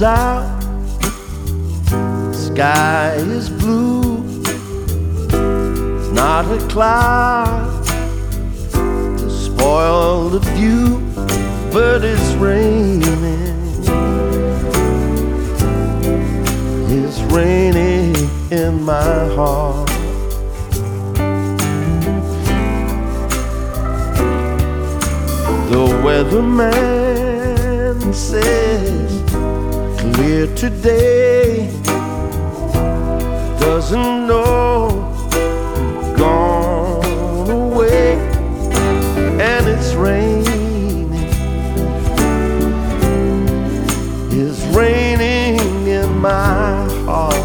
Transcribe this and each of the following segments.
is out, sky is blue. It's not a cloud to spoil the view, but it's raining. It's raining in my heart. The weatherman says clear today, doesn't know who's gone away, and it's raining. It's raining in my heart.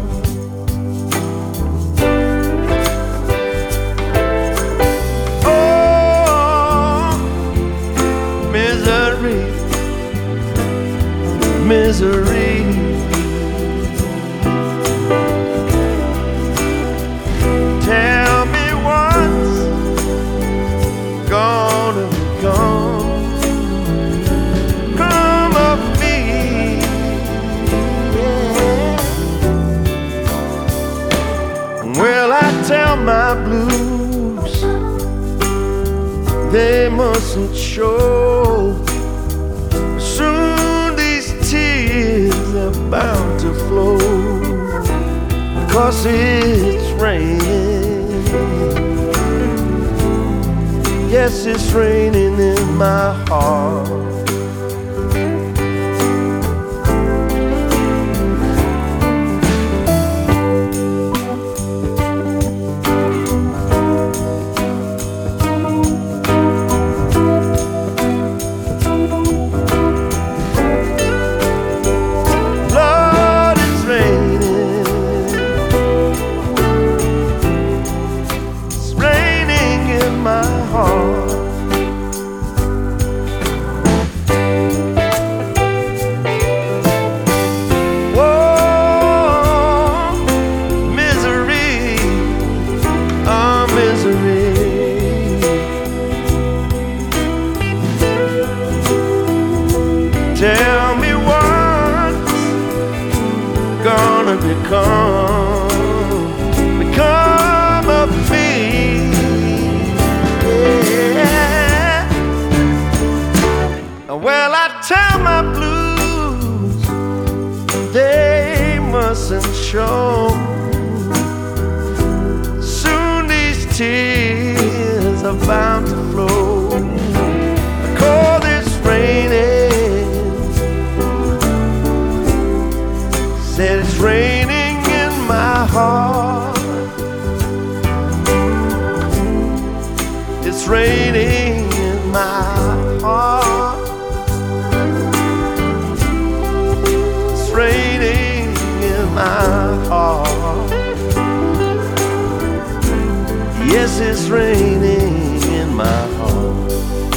Misery. Tell me what's gonna come of me. Yeah. Well, I tell my blues they mustn't show. Tears are bound to flow, 'cause it's raining. Yes, it's raining in my heart. Tell me what's gonna become of me. Yeah. Well, I tell my blues they mustn't show. Soon these tears are bound to flow. I call this raining. Said it's raining in my heart. It's raining in my heart. It's raining in my heart. Yes, it's raining in my heart.